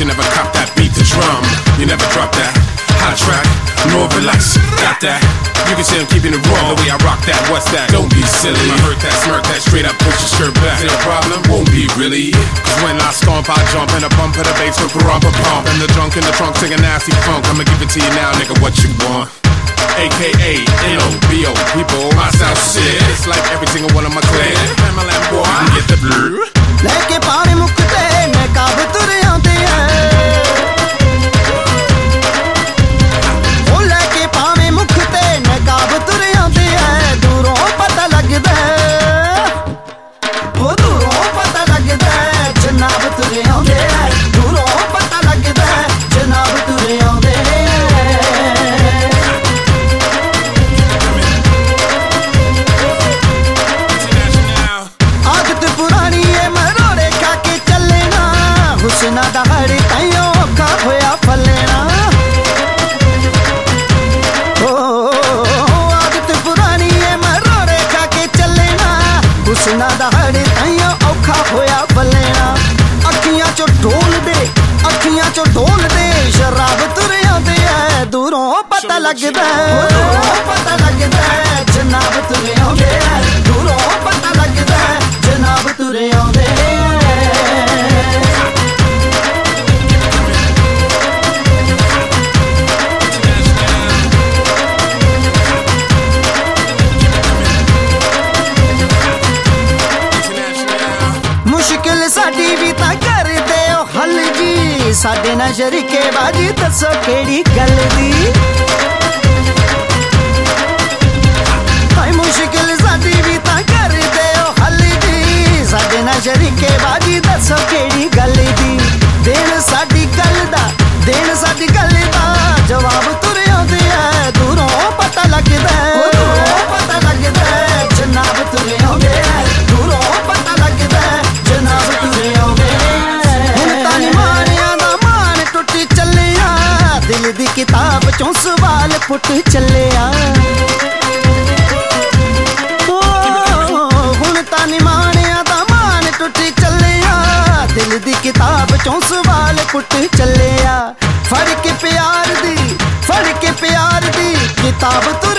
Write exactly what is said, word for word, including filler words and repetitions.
you never cop that beat the drum. You never drop that hot track, nor relax. Got that? You can say I'm keeping it raw. The way I rock that, what's that? Don't be silly. I heard that, smirk that, straight up push your skirt back. Is it a problem? Won't be really. Cause when I stomp, I jump and a bump of the bass with rump a pump. And the drunk in the trunk sing a nasty funk. I'ma give it to you now, nigga, what you want? A K A N O B O, people, my sound shit. It's like every single one of my clan. Pamela and boy, I get the blue. Leke paani mukte naqab tur aande hai, oh leke paani mukte naqab tur aande hai. Duron pata lagda hai, oh duron pata lagda hai, janab tur aande hai. Duron pata lagda hai, janab tur aande hai. हुस्ना दहाड़ी ताइयों औखा होया फलेना, ओ आदत पुरानी है मरोड़े खा के चलेना. हुस्ना दहाड़ी ताइयों औखा होया फलेना. अखियां चो ढोल दे, अखियां चो ढोल दे, शराब तुर आंदे है. दूरों पता लगदा है, दूरों पता लगदा है, जनाब तुर आंदे है. दूरों पता लगदा है, जनाब तुर आंदे है. मुश्किल साडी भी तां कर दिओ हल जी, साडे नाल शरीके बाजी दसो केड़ी गल दी. हाय मुश्किल साडी भी तां कर दिओ हल जी, साडे नाल शरीके बाजी दसो केड़ी गल दी. देन साडी गल दा, देन साडी गल दा जवाब तुर आंदे है. दूरों पता लगदा है, दूरों पता लगदा है, जनाब तुर आंदे है. दूरों पता लगदा है, जनाब तुर आंदे है. हुण तां निमाणियां दा मान टुट चलिया, दिल दी किताब चों सवाल फुट चलिया. हुण तां निमाणियां दा मान टुट चलिया, दिल दी किताब चों सवाल फुट चलिया. फड़ के प्यार दी, फड़ के प्यार दी किताब तू